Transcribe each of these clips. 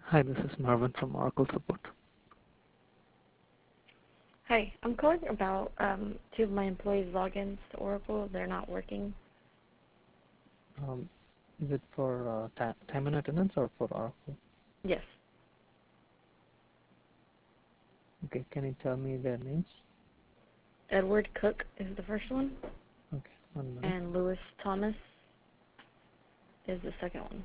Hi, this is Marvin from Oracle Support. Hi, I'm calling about two of my employees' logins to Oracle. They're not working. Is it for time and attendance or for Oracle? Yes. Okay, can you tell me their names? Edward Cook is the first one, Okay, 1 minute. and Lewis Thomas is the second one.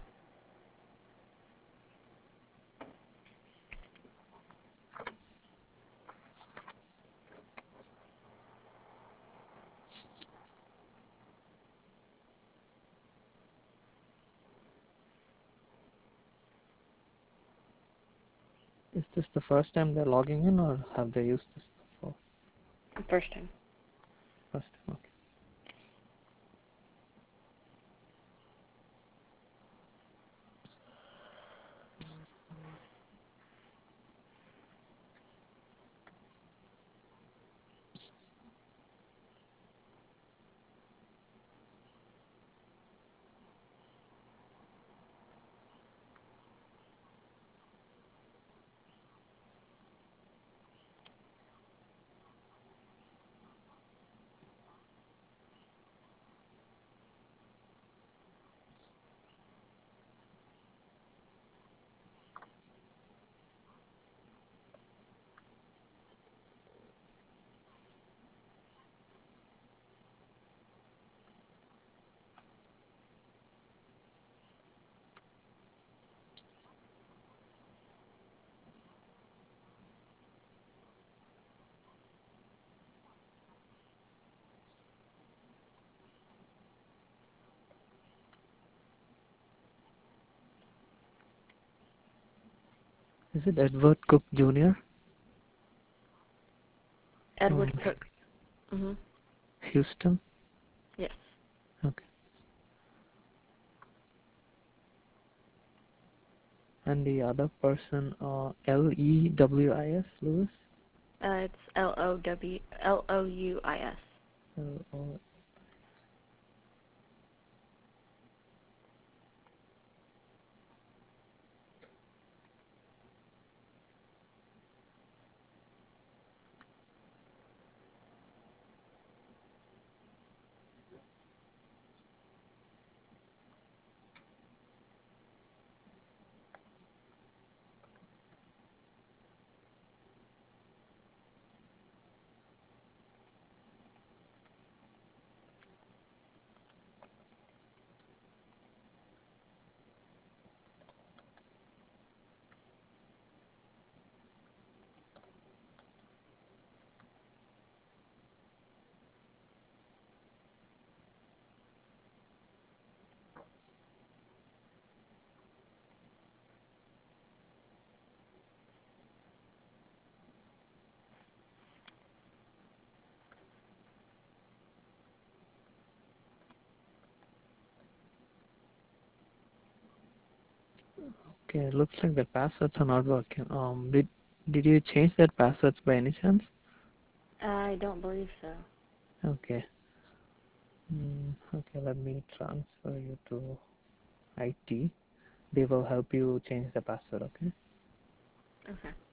Is this the first time they're logging in or have they used this before? First time. First time, okay. Is it Edward Cook Jr.? Edward Cook. Houston? Yes. Okay. And the other person, Lewis? Lewis? It's Louis. L-O. Okay, looks like the passwords are not working. Did you change that passwords by any chance? I don't believe so. Okay. Okay, let me transfer you to IT. They will help you change the password, okay? Okay.